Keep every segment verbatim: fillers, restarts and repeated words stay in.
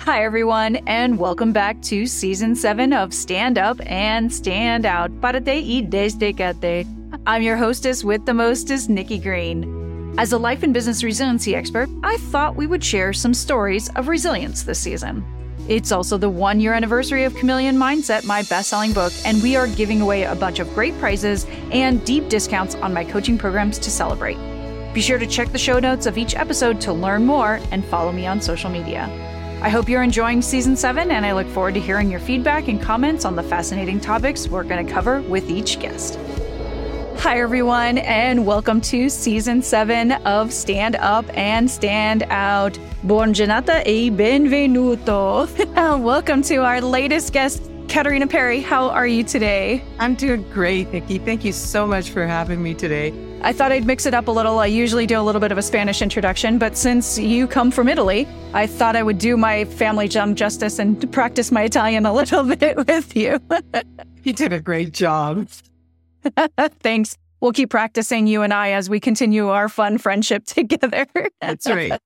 Hi, everyone, and welcome back to Season seven of Stand Up and Stand Out. Parte y Desdecate. I'm your hostess with the mostest, Nikki Green. As a life and business resiliency expert, I thought we would share some stories of resilience this season. It's also the one-year anniversary of Chameleon Mindset, my best-selling book, and we are giving away a bunch of great prizes and deep discounts on my coaching programs to celebrate. Be sure to check the show notes of each episode to learn more and follow me on social media. I hope you're enjoying Season seven, and I look forward to hearing your feedback and comments on the fascinating topics we're going to cover with each guest. Hi, everyone, and welcome to Season seven of Stand Up and Stand Out. Buon giornata e benvenuto. Welcome to our latest guest, Katerina Perry. How are you today? I'm doing great, Nikki. Thank you so much for having me today. I thought I'd mix it up a little. I usually do a little bit of a Spanish introduction, but since you come from Italy, I thought I would do my family some justice and practice my Italian a little bit with you. You did a great job. Thanks. We'll keep practicing, you and I, as we continue our fun friendship together. That's right.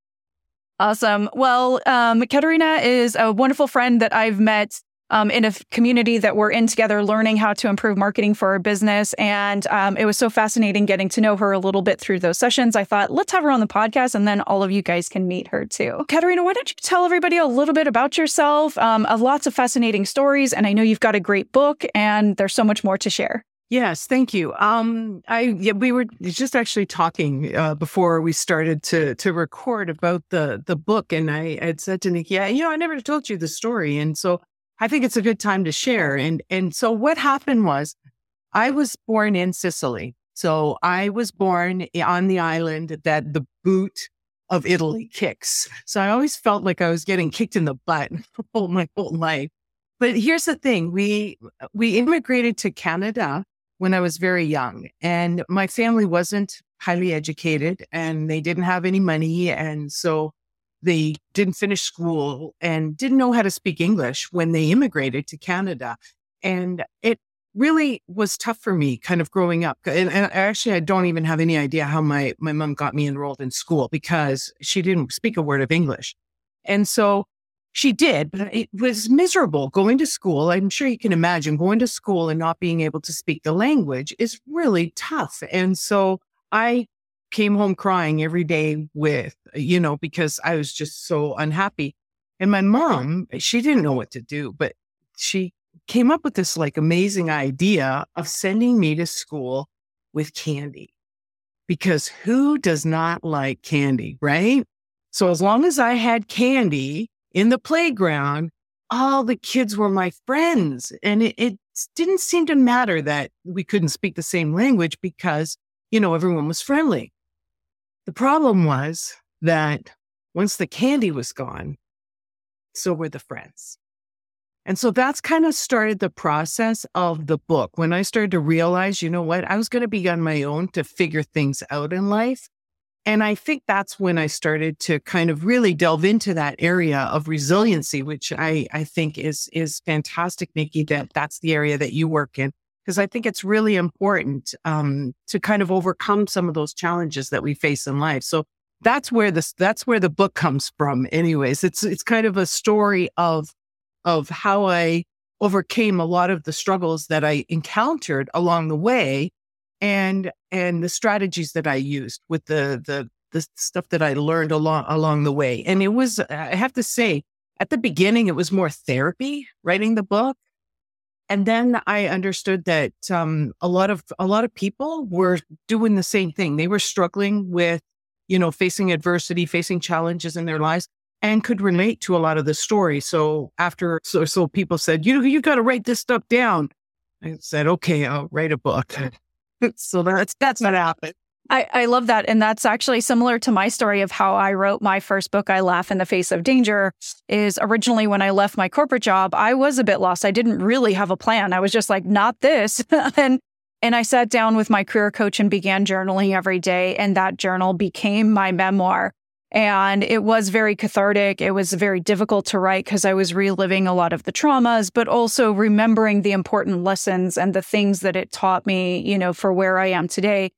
Awesome. Well, um, Katerina is a wonderful friend that I've met um, in a f- community that we're in together, learning how to improve marketing for our business. And um, it was so fascinating getting to know her a little bit through those sessions. I thought, let's have her on the podcast, and then all of you guys can meet her too. Katerina, why don't you tell everybody a little bit about yourself? Um, uh, lots of fascinating stories, and I know you've got a great book, and there's so much more to share. Yes, thank you. Um, I yeah, we were just actually talking uh, before we started to to record about the the book, and I had said to Nikki, yeah, you know, I never told you the story, and so I think it's a good time to share. And and so what happened was, I was born in Sicily, so I was born on the island that the boot of Italy kicks. So I always felt like I was getting kicked in the butt all my whole life. But here's the thing: we we immigrated to Canada when I was very young, and my family wasn't highly educated, and they didn't have any money. And so they didn't finish school and didn't know how to speak English when they immigrated to Canada. And it really was tough for me kind of growing up. And, and actually, I don't even have any idea how my, my mom got me enrolled in school, because she didn't speak a word of English. And so she did, but it was miserable going to school. I'm sure you can imagine going to school and not being able to speak the language is really tough. And so I came home crying every day with, you know, because I was just so unhappy. And my mom, she didn't know what to do, but she came up with this like amazing idea of sending me to school with candy, because who does not like candy, right? So as long as I had candy in the playground, all the kids were my friends. And it, it didn't seem to matter that we couldn't speak the same language, because, you know, everyone was friendly. The problem was that once the candy was gone, so were the friends. And so that's kind of started the process of the book. When I started to realize, you know what, I was going to be on my own to figure things out in life. And I think that's when I started to kind of really delve into that area of resiliency, which I, I think is, is fantastic, Nikki, that that's the area that you work in. Because I think it's really important um, to kind of overcome some of those challenges that we face in life. So that's where this that's where the book comes from. Anyways, it's it's kind of a story of of how I overcame a lot of the struggles that I encountered along the way, and and the strategies that I used with the the the stuff that I learned along along the way. And it was, I have to say, at the beginning, it was more therapy writing the book. And then I understood that um, a lot of a lot of people were doing the same thing. They were struggling with, you know, facing adversity, facing challenges in their lives, and could relate to a lot of the story. So after, so, so people said, you you got to write this stuff down. I said, okay, I'll write a book. So that's that's what happened. I, I love that. And that's actually similar to my story of how I wrote my first book, I Laugh in the Face of Danger. Is originally when I left my corporate job, I was a bit lost. I didn't really have a plan. I was just like, not this. and and I sat down with my career coach and began journaling every day. And that journal became my memoir. And it was very cathartic. It was very difficult to write because I was reliving a lot of the traumas, but also remembering the important lessons and the things that it taught me, you know, for where I am today.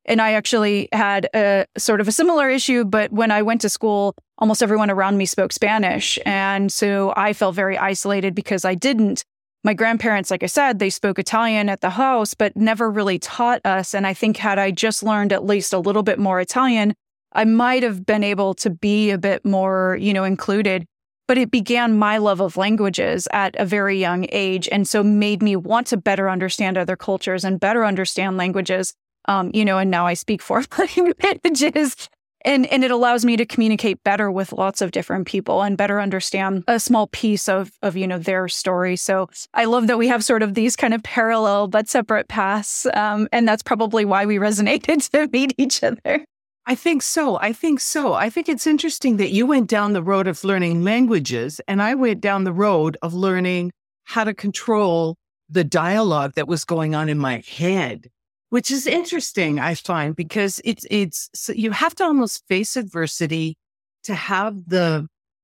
And I actually had a sort of a similar issue, but when I went to school, almost everyone around me spoke Spanish. And so I felt very isolated because I didn't. My grandparents, like I said, they spoke Italian at the house, but never really taught us. And I think had I just learned at least a little bit more Italian, I might have been able to be a bit more, you know, included. But it began my love of languages at a very young age. And so made me want to better understand other cultures and better understand languages. Um, you know, and now I speak four languages, and, and it allows me to communicate better with lots of different people and better understand a small piece of, of, you know, their story. So I love that we have sort of these kind of parallel but separate paths. Um, and that's probably why we resonated to meet each other. I think so. I think so. I think it's interesting that you went down the road of learning languages, and I went down the road of learning how to control the dialogue that was going on in my head. Which is interesting, I find, because it's it's so you have to almost face adversity to have the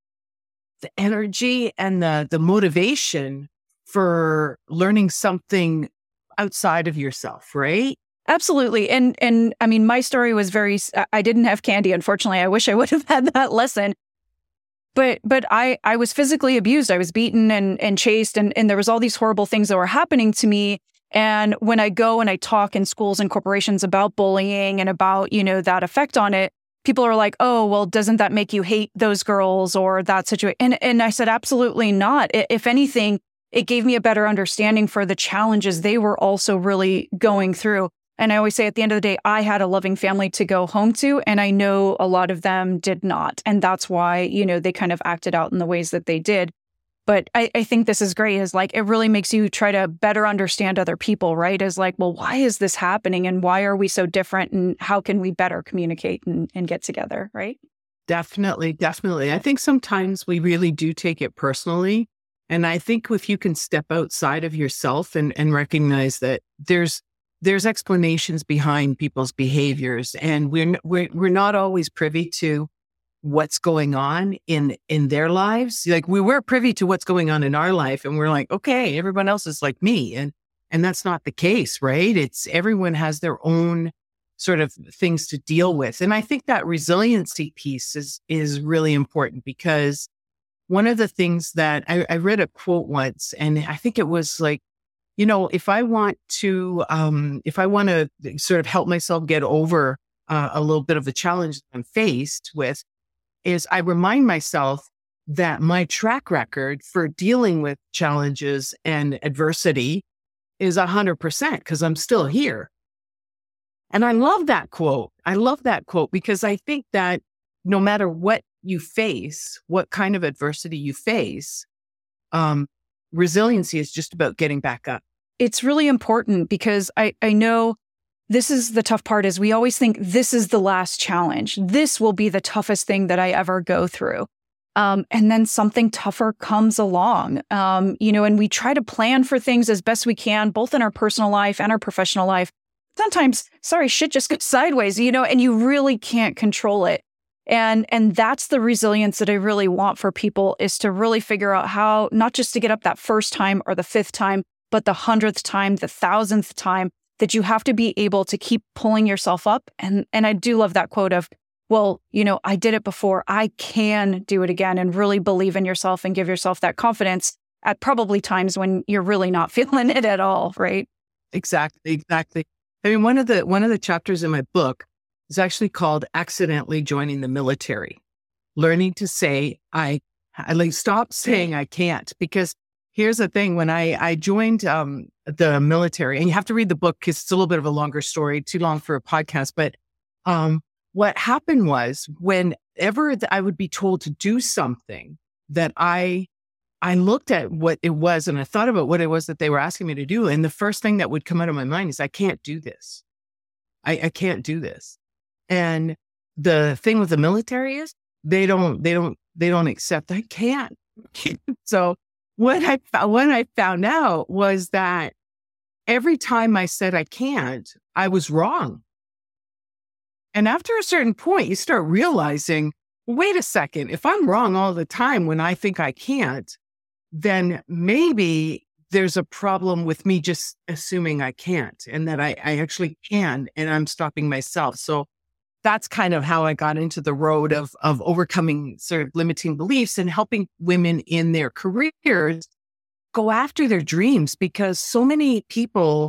the energy and the the motivation for learning something outside of yourself, right? Absolutely. And and I mean, my story was very, I didn't have candy, unfortunately. I wish I would have had that lesson. But but I, I was physically abused. I was beaten and, and chased, and, and there was all these horrible things that were happening to me. And when I go and I talk in schools and corporations about bullying and about, you know, that effect on it, people are like, oh, well, doesn't that make you hate those girls or that situation? And, and I said, absolutely not. If anything, it gave me a better understanding for the challenges they were also really going through. And I always say at the end of the day, I had a loving family to go home to, and I know a lot of them did not. And that's why, you know, they kind of acted out in the ways that they did. But I, I think this is great, is like, it really makes you try to better understand other people, right? Is like, well, why is this happening? And why are we so different? And how can we better communicate and, and get together, right? Definitely, definitely. I think sometimes we really do take it personally. And I think if you can step outside of yourself and, and recognize that there's there's explanations behind people's behaviors, and we're we're we're not always privy to what's going on in in their lives. Like, we were privy to what's going on in our life, and we're like, okay, everyone else is like me, and and that's not the case, right? It's everyone has their own sort of things to deal with, and I think that resiliency piece is is really important, because one of the things that I, I read a quote once, and I think it was like, you know, if I want to, um, if I want to sort of help myself get over uh, a little bit of the challenge I'm faced with, is I remind myself that my track record for dealing with challenges and adversity is a hundred percent, because I'm still here. And I love that quote. I love that quote because I think that no matter what you face, what kind of adversity you face, um, resiliency is just about getting back up. It's really important, because I, I know this is the tough part, is we always think this is the last challenge. This will be the toughest thing that I ever go through. Um, and then something tougher comes along, um, you know, and we try to plan for things as best we can, both in our personal life and our professional life. Sometimes, sorry, shit just goes sideways, you know, and you really can't control it. And and that's the resilience that I really want for people, is to really figure out how, not just to get up that first time or the fifth time, but the hundredth time, the thousandth time, that you have to be able to keep pulling yourself up. And and I do love that quote of, well, you know, I did it before, I can do it again, and really believe in yourself and give yourself that confidence at probably times when you're really not feeling it at all, right? Exactly, exactly. I mean, one of the one of the chapters in my book is actually called Accidentally Joining the Military. Learning to say, I, I like, stop saying I can't. Because here's the thing, when I, I joined um, the military, and you have to read the book because it's a little bit of a longer story, too long for a podcast. But um, what happened was, whenever I would be told to do something, that I, I looked at what it was, and I thought about what it was that they were asking me to do. And the first thing that would come out of my mind is, I can't do this. I, I can't do this. And the thing with the military is they don't, they don't, they don't accept, I can't. So what I found, what I found out was that every time I said I can't, I was wrong. And after a certain point, you start realizing, wait a second, if I'm wrong all the time when I think I can't, then maybe there's a problem with me just assuming I can't and that I, I actually can, and I'm stopping myself. So that's kind of how I got into the road of, of overcoming sort of limiting beliefs and helping women in their careers go after their dreams, because so many people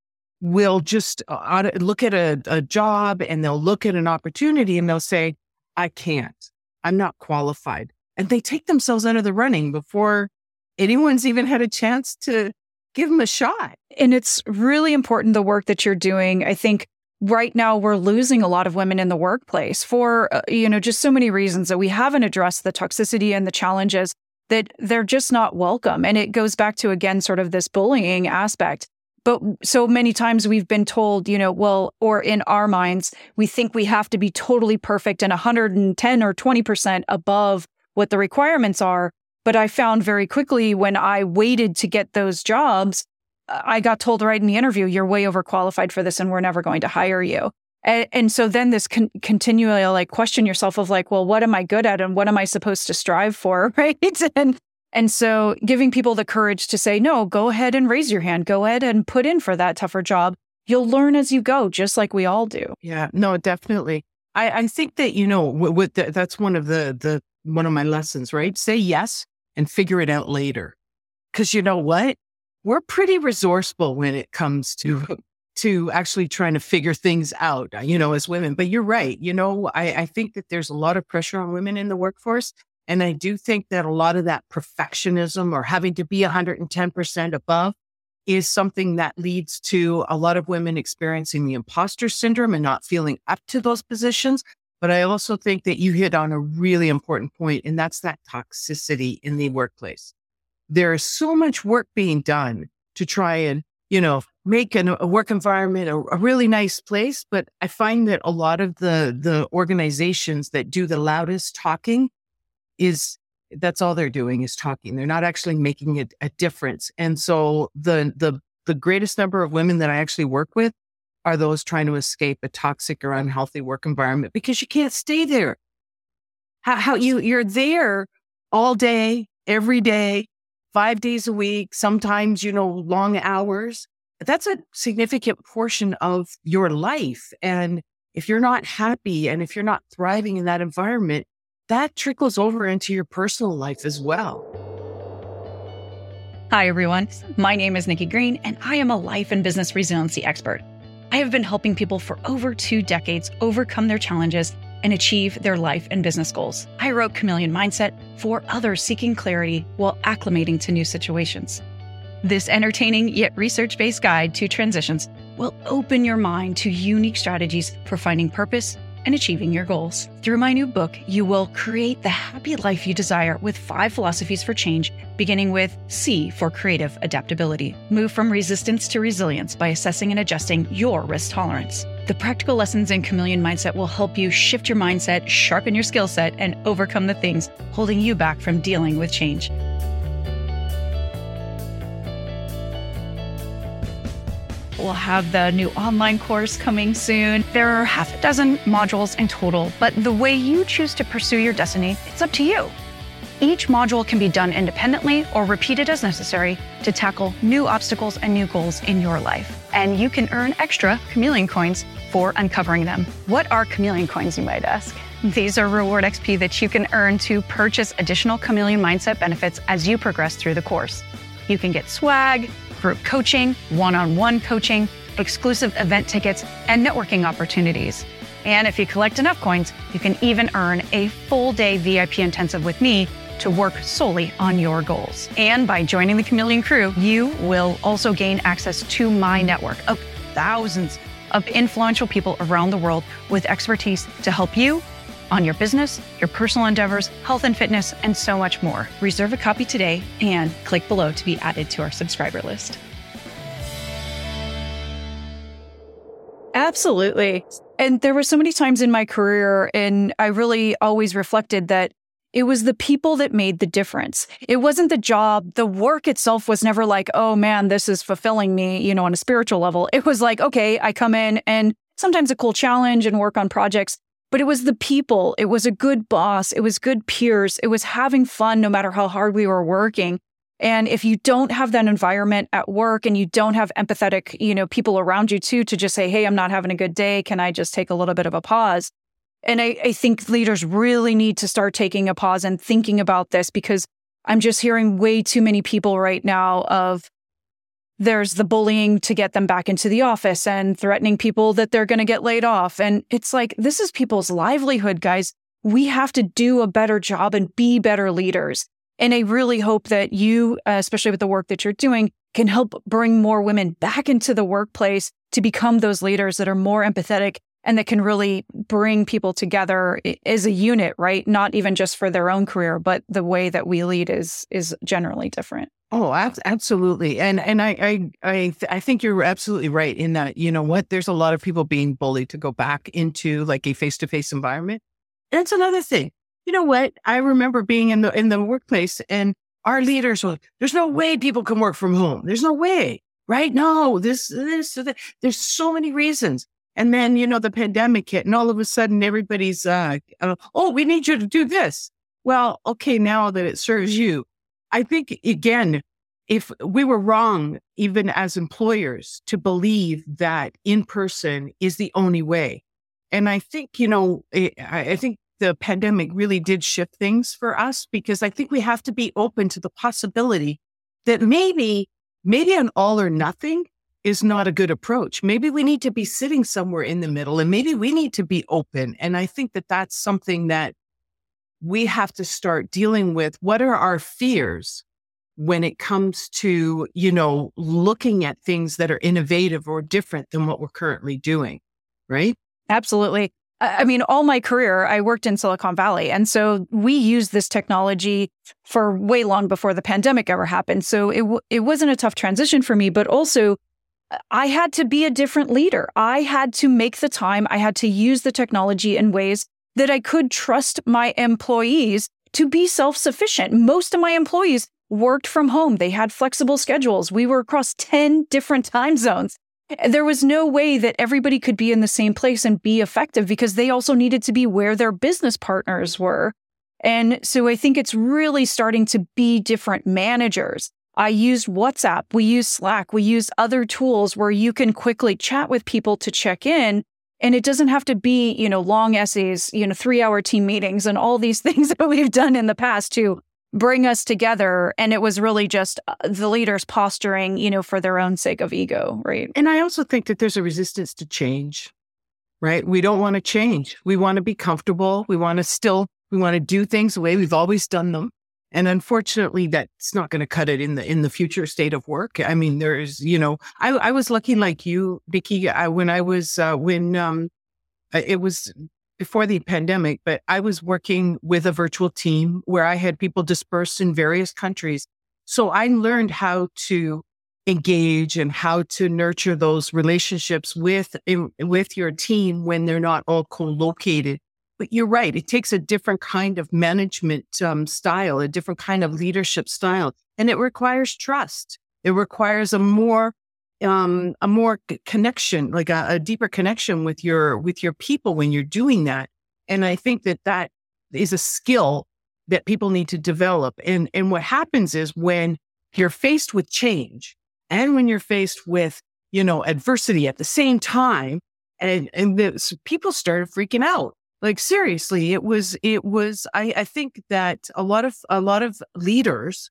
will just uh, look at a, a job and they'll look at an opportunity and they'll say, I can't, I'm not qualified. And they take themselves out of the running before anyone's even had a chance to give them a shot. And it's really important, the work that you're doing. I think right now we're losing a lot of women in the workplace for, uh, you know, just so many reasons that we haven't addressed the toxicity and the challenges, that they're just not welcome. And it goes back to, again, sort of this bullying aspect. But so many times we've been told, you know, well, or in our minds, we think we have to be totally perfect and one hundred ten or twenty percent above what the requirements are. But I found very quickly when I waited to get those jobs, I got told right in the interview, you're way overqualified for this and we're never going to hire you. And, and so then this con- continually like question yourself of like, well, what am I good at and what am I supposed to strive for, right? And and so giving people the courage to say, no, go ahead and raise your hand. Go ahead and put in for that tougher job. You'll learn as you go, just like we all do. Yeah, no, definitely. I, I think that, you know, with, with the, that's one of the, the, one of my lessons, right? Say yes and figure it out later. Because you know what? We're pretty resourceful when it comes to, to actually trying to figure things out, you know, as women. But you're right. You know, I, I think that there's a lot of pressure on women in the workforce. And I do think that a lot of that perfectionism or having to be one hundred ten percent above is something that leads to a lot of women experiencing the imposter syndrome and not feeling up to those positions. But I also think that you hit on a really important point, and that's that toxicity in the workplace. There is so much work being done to try and, you know, make an, a work environment a, a really nice place. But I find that a lot of the, the organizations that do the loudest talking is that's all they're doing is talking. They're not actually making it a difference. And so the, the, the greatest number of women that I actually work with are those trying to escape a toxic or unhealthy work environment, because you can't stay there. How, how you, you're there all day, every day, five days a week, sometimes, you know, long hours. That's a significant portion of your life. And if you're not happy and if you're not thriving in that environment, that trickles over into your personal life as well. Hi, everyone. My name is Nikki Green, and I am a life and business resiliency expert. I have been helping people for over two decades overcome their challenges and achieve their life and business goals. I wrote Chameleon Mindset for others seeking clarity while acclimating to new situations. This entertaining yet research-based guide to transitions will open your mind to unique strategies for finding purpose and achieving your goals. Through my new book, you will create the happy life you desire with five philosophies for change, beginning with C for creative adaptability. Move from resistance to resilience by assessing and adjusting your risk tolerance. The practical lessons in Chameleon Mindset will help you shift your mindset, sharpen your skill set, and overcome the things holding you back from dealing with change. We'll have the new online course coming soon. There are half a dozen modules in total, but the way you choose to pursue your destiny, it's up to you. Each module can be done independently or repeated as necessary to tackle new obstacles and new goals in your life. And you can earn extra Chameleon coins for uncovering them. What are Chameleon coins, you might ask? These are reward X P that you can earn to purchase additional Chameleon Mindset benefits as you progress through the course. You can get swag, group coaching, one-on-one coaching, exclusive event tickets, and networking opportunities. And if you collect enough coins, you can even earn a full day V I P intensive with me to work solely on your goals. And by joining the Chameleon crew, you will also gain access to my network of thousands of influential people around the world with expertise to help you on your business, your personal endeavors, health and fitness, and so much more. Reserve a copy today and click below to be added to our subscriber list. Absolutely. And there were so many times in my career, and I really always reflected that it was the people that made the difference. It wasn't the job. The work itself was never like, oh man, this is fulfilling me, you know, on a spiritual level. It was like, okay, I come in and sometimes a cool challenge and work on projects. But it was the people. It was a good boss. It was good peers. It was having fun no matter how hard we were working. And if you don't have that environment at work and you don't have empathetic, you know, people around you too, to just say, hey, I'm not having a good day. Can I just take a little bit of a pause? And I, I think leaders really need to start taking a pause and thinking about this, because I'm just hearing way too many people right now of there's the bullying to get them back into the office and threatening people that they're going to get laid off. And it's like, this is people's livelihood, guys. We have to do a better job and be better leaders. And I really hope that you, uh, especially with the work that you're doing, can help bring more women back into the workplace to become those leaders that are more empathetic and that can really bring people together as a unit, right? Not even just for their own career, but the way that we lead is is generally different. Oh, ab- absolutely. And and I I I, th- I think you're absolutely right in that, you know what, there's a lot of people being bullied to go back into like a face-to-face environment. And that's another thing. You know what? I remember being in the in the workplace and our leaders were like, there's no way people can work from home. There's no way, right? No, this, this, that. There's so many reasons. And then, you know, the pandemic hit and all of a sudden everybody's, uh, uh, oh, we need you to do this. Well, okay, now that it serves you. I think, again, if we were wrong, even as employers, to believe that in person is the only way. And I think, you know, I, I think the pandemic really did shift things for us, because I think we have to be open to the possibility that maybe, maybe an all or nothing is not a good approach. Maybe we need to be sitting somewhere in the middle, and maybe we need to be open. And I think that that's something that we have to start dealing with. What are our fears when it comes to, you know, looking at things that are innovative or different than what we're currently doing, right? Absolutely. I mean, all my career, I worked in Silicon Valley. And so we used this technology for way long before the pandemic ever happened. So it w- it wasn't a tough transition for me, but also I had to be a different leader. I had to make the time. I had to use the technology in ways that I could trust my employees to be self-sufficient. Most of my employees worked from home. They had flexible schedules. We were across ten different time zones. There was no way that everybody could be in the same place and be effective, because they also needed to be where their business partners were. And so I think it's really starting to be different managers. I used WhatsApp, we use Slack, we use other tools where you can quickly chat with people to check in. And it doesn't have to be, you know, long essays, you know, three hour team meetings and all these things that we've done in the past to bring us together. And it was really just the leaders posturing, you know, for their own sake of ego, right? And I also think that there's a resistance to change, right? We don't want to change. We want to be comfortable. We want to still, we want to do things the way we've always done them. And unfortunately, that's not going to cut it in the in the future state of work. I mean, there's, you know, I, I was lucky like you, Vicky, I, when I was, uh, when um, it was before the pandemic, but I was working with a virtual team where I had people dispersed in various countries. So I learned how to engage and how to nurture those relationships with, with your team when they're not all co-located. But you're right. It takes a different kind of management um, style, a different kind of leadership style, and it requires trust. It requires a more, um, a more connection, like a, a deeper connection with your with your people when you're doing that. And I think that that is a skill that people need to develop. And and what happens is when you're faced with change, and when you're faced with, you know, adversity at the same time, and and the, people started freaking out. Like, seriously, it was, it was, I, I think that a lot of, a lot of leaders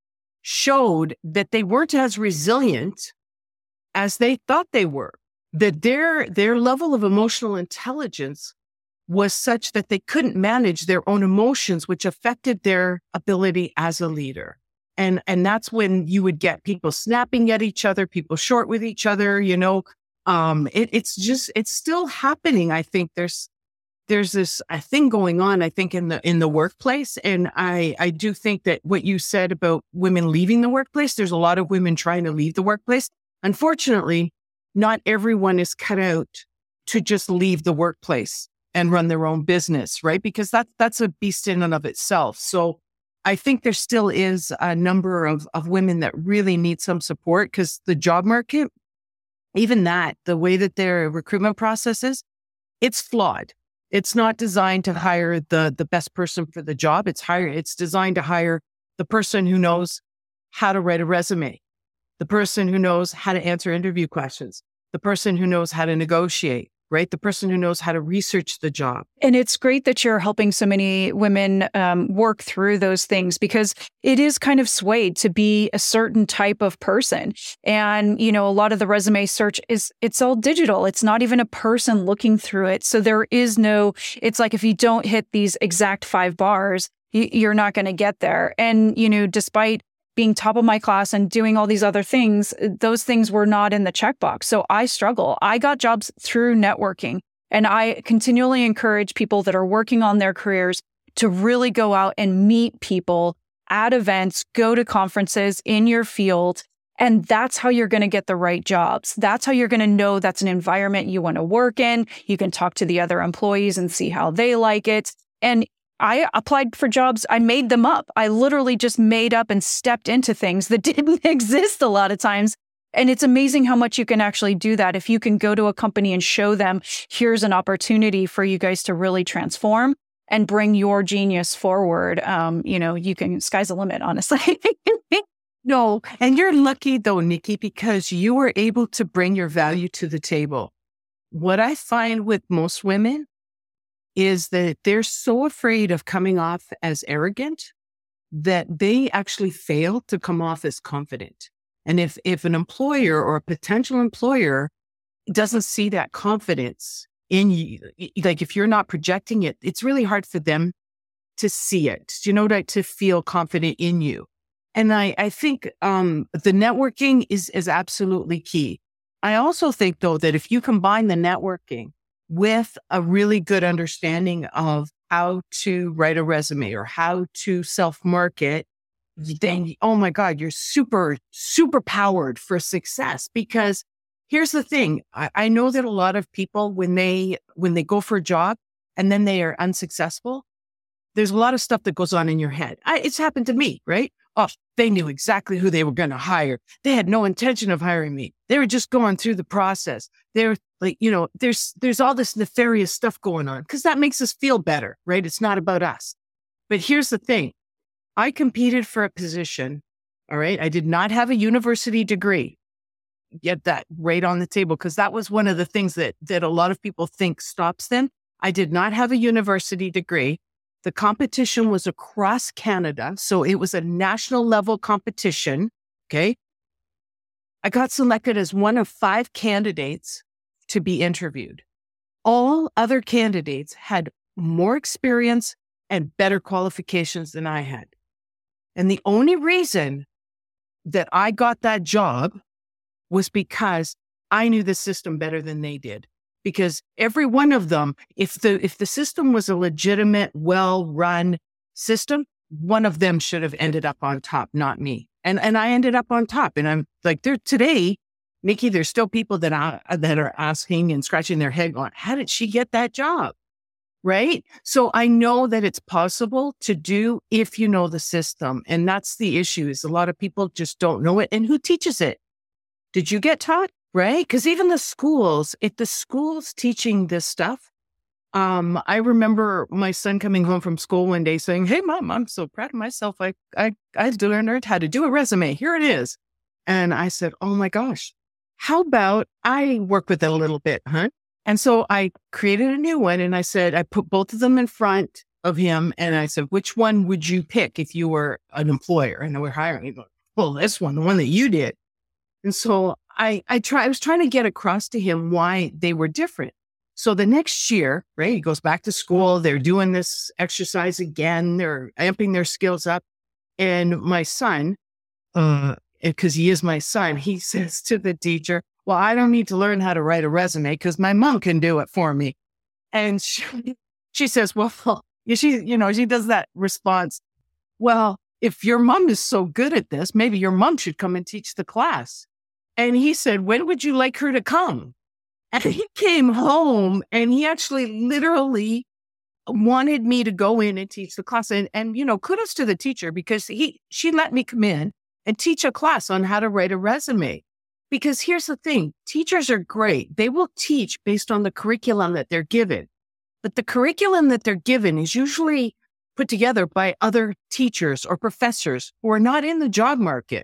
showed that they weren't as resilient as they thought they were, that their, their level of emotional intelligence was such that they couldn't manage their own emotions, which affected their ability as a leader. And, and that's when you would get people snapping at each other, people short with each other, you know, um, it, it's just, it's still happening. I think there's, There's this a thing going on, I think, in the in the workplace. And I, I do think that what you said about women leaving the workplace, there's a lot of women trying to leave the workplace. Unfortunately, not everyone is cut out to just leave the workplace and run their own business, right? Because that, that's a beast in and of itself. So I think there still is a number of, of women that really need some support, because the job market, even that, the way that their recruitment process is, it's flawed. It's not designed to hire the, the best person for the job. It's hire, it's designed to hire the person who knows how to write a resume, the person who knows how to answer interview questions, the person who knows how to negotiate, right? The person who knows how to research the job. And it's great that you're helping so many women um, work through those things, because it is kind of swayed to be a certain type of person. And, you know, a lot of the resume search is, it's all digital. It's not even a person looking through it. So there is no, it's like if you don't hit these exact five bars, you, you're not going to get there. And, you know, despite being top of my class and doing all these other things, those things were not in the checkbox. So I struggle. I got jobs through networking, and I continually encourage people that are working on their careers to really go out and meet people at events, go to conferences in your field. And that's how you're going to get the right jobs. That's how you're going to know that's an environment you want to work in. You can talk to the other employees and see how they like it. And I applied for jobs. I made them up. I literally just made up and stepped into things that didn't exist a lot of times. And it's amazing how much you can actually do that. If you can go to a company and show them, here's an opportunity for you guys to really transform and bring your genius forward. Um, you know, you can, sky's the limit, honestly. No, and you're lucky though, Nikki, because you were able to bring your value to the table. What I find with most women is that they're so afraid of coming off as arrogant that they actually fail to come off as confident. And if, if an employer or a potential employer doesn't see that confidence in you, like if you're not projecting it, it's really hard for them to see it, you know, to, to feel confident in you. And I, I think um, the networking is, is absolutely key. I also think, though, that if you combine the networking with a really good understanding of how to write a resume or how to self-market, then, oh my God, you're super, super powered for success. Because here's the thing. I, I know that a lot of people, when they, when they go for a job and then they are unsuccessful, there's a lot of stuff that goes on in your head. I, it's happened to me, right? Oh, they knew exactly who they were going to hire. They had no intention of hiring me. They were just going through the process. They're like, you know, there's, there's all this nefarious stuff going on because that makes us feel better, right? It's not about us. But here's the thing. I competed for a position. All right. I did not have a university degree. Get that right on the table, because that was one of the things that, that a lot of people think stops them. I did not have a university degree. The competition was across Canada, so it was a national level competition, okay? I got selected as one of five candidates to be interviewed. All other candidates had more experience and better qualifications than I had. And the only reason that I got that job was because I knew the system better than they did. Because every one of them, if the if the system was a legitimate, well-run system, one of them should have ended up on top, not me. And and I ended up on top. And I'm like, there today, Nikki, there's still people that are, that are asking and scratching their head going, how did she get that job? Right? So I know that it's possible to do if you know the system. And that's the issue, is a lot of people just don't know it. And who teaches it? Did you get taught? Right? Because even the schools, if the school's teaching this stuff, um, I remember my son coming home from school one day saying, hey, Mom, I'm so proud of myself. I, I, I learned how to do a resume. Here it is. And I said, oh my gosh, how about I work with it a little bit, huh? And so I created a new one, and I said, I put both of them in front of him. And I said, which one would you pick if you were an employer and we're hiring? He goes, well, this one, the one that you did. And so I, I try, I was trying to get across to him why they were different. So the next year, right, he goes back to school. They're doing this exercise again. They're amping their skills up. And my son, uh, because he is my son, he says to the teacher, well, I don't need to learn how to write a resume because my mom can do it for me. And she, she says, well, she, you know, she does that response. Well, if your mom is so good at this, maybe your mom should come and teach the class. And he said, when would you like her to come? And he came home and he actually literally wanted me to go in and teach the class. And, and, you know, kudos to the teacher, because he, she let me come in and teach a class on how to write a resume. Because here's the thing, teachers are great. They will teach based on the curriculum that they're given. But the curriculum that they're given is usually put together by other teachers or professors who are not in the job market.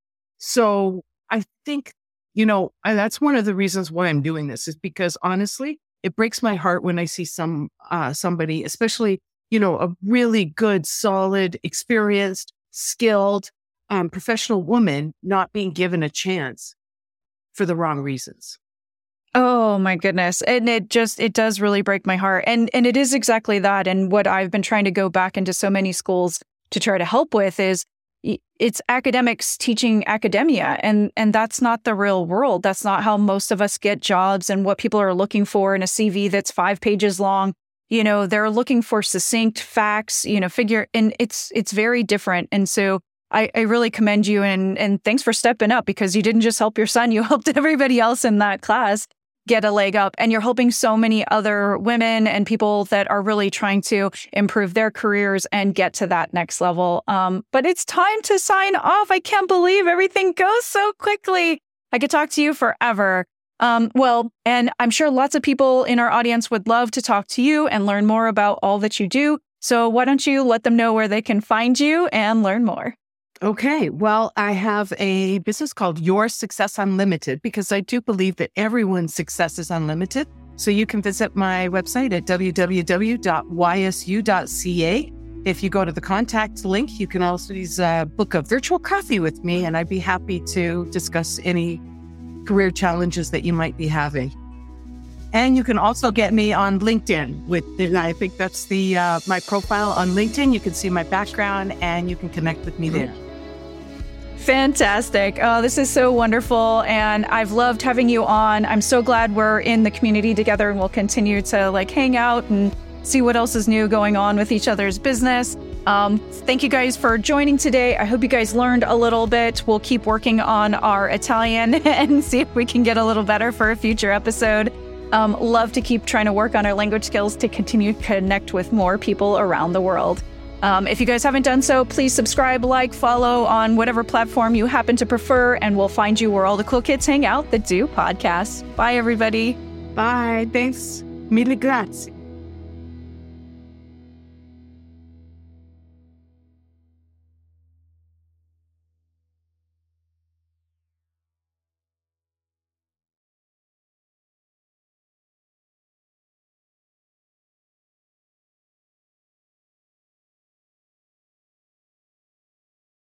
So I think, you know, I, that's one of the reasons why I'm doing this, is because honestly, it breaks my heart when I see some uh, somebody, especially, you know, a really good, solid, experienced, skilled, um, professional woman not being given a chance for the wrong reasons. Oh my goodness. And it just, it does really break my heart. And and it is exactly that. And what I've been trying to go back into so many schools to try to help with is it's academics teaching academia. And and that's not the real world. That's not how most of us get jobs and what people are looking for in a C V that's five pages long. You know, they're looking for succinct facts, you know, figure, and it's it's very different. And so I, I really commend you, and and thanks for stepping up, because you didn't just help your son, you helped everybody else in that class get a leg up, and you're helping so many other women and people that are really trying to improve their careers and get to that next level. Um, but it's time to sign off. I can't believe everything goes so quickly. I could talk to you forever. Um, well, and I'm sure lots of people in our audience would love to talk to you and learn more about all that you do. So why don't you let them know where they can find you and learn more? Okay. Well, I have a business called Your Success Unlimited, because I do believe that everyone's success is unlimited. So you can visit my website at w w w dot y s u dot c a. If you go to the contact link, you can also uh, book a virtual coffee with me, and I'd be happy to discuss any career challenges that you might be having. And you can also get me on LinkedIn. With, and I think that's the uh, my profile on LinkedIn. You can see my background and you can connect with me there. Fantastic. Oh, this is so wonderful. And I've loved having you on. I'm so glad we're in the community together, and we'll continue to like hang out and see what else is new going on with each other's business. Um, thank you guys for joining today. I hope you guys learned a little bit. We'll keep working on our Italian and see if we can get a little better for a future episode. Um, love to keep trying to work on our language skills to continue to connect with more people around the world. Um, if you guys haven't done so, please subscribe, like, follow on whatever platform you happen to prefer, and we'll find you where all the cool kids hang out that do podcasts. Bye, everybody. Bye. Thanks. Mille grazie.